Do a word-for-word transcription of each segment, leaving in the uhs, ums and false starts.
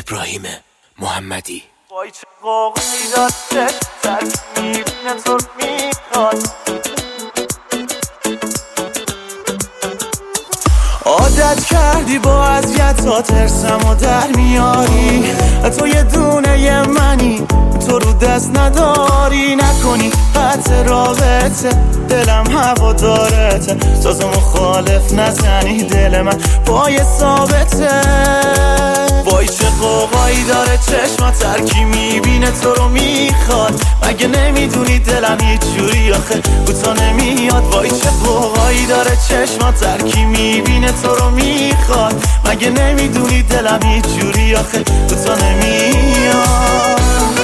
ابراهیم محمدی. وای چه قوقی داد چشم ترک میبینه تو میخواد، عادت کردی با اذیتات ترسم و در میاری، تو یه دونه یه منی تو رو دست نداری، نکنی قطع رابطه دلم هوا دارته، ساز مخالف نزنی دل من پای ثابته. وای چه قوقایی داره چشمات ترکی میبینه تو رو میخواد، مگه نمیدونی دلم هیچ جوری آخه کوتا نمیاد. وای چه قوقایی داره چشمات ترکی میبینه تو رو میخواد، مگه نمیدونی دلم هیچ جوری آخه کوتا نمیاد.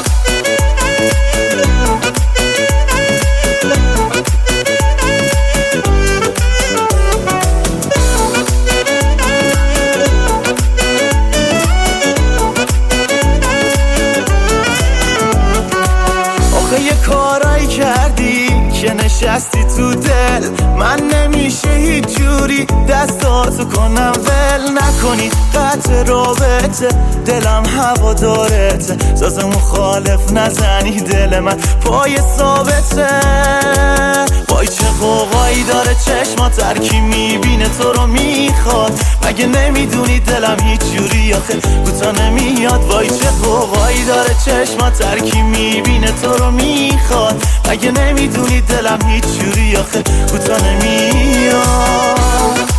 یه کارایی کردی که نشستی تو دل من، نمیشه هیچ جوری دستاتو کنم ول، نکنی قطع رابطه دلم هوا دارته، ساز مخالف نزنی دل من پای ثابته. وای چه قوقایی داره چشمات ترکی میبینه تو رو میخواد، مگه نمیدونی دلم هیچ جوری آخه کوتا نمیاد. وای چه قوقایی داره چشمات ترکی میبینه تو رو میخواد، مگه نمیدونی دلم هیچ جوری آخه کوتا نمیاد.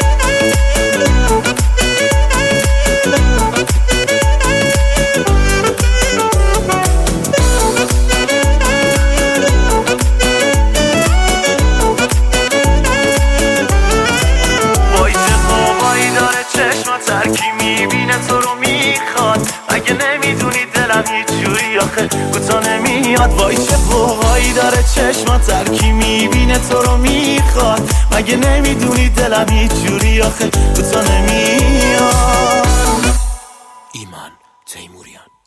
ترکی میبینه تو رو میخواد، مگه نمیدونی دلم هیچ جوری آخه کوتا نمیاد. وای چه قوقایی داره چشمات ترکی میبینه تو رو میخواد، مگه نمیدونی دلم هیچ جوری آخه کوتا نمیاد. ایمان تیموریان.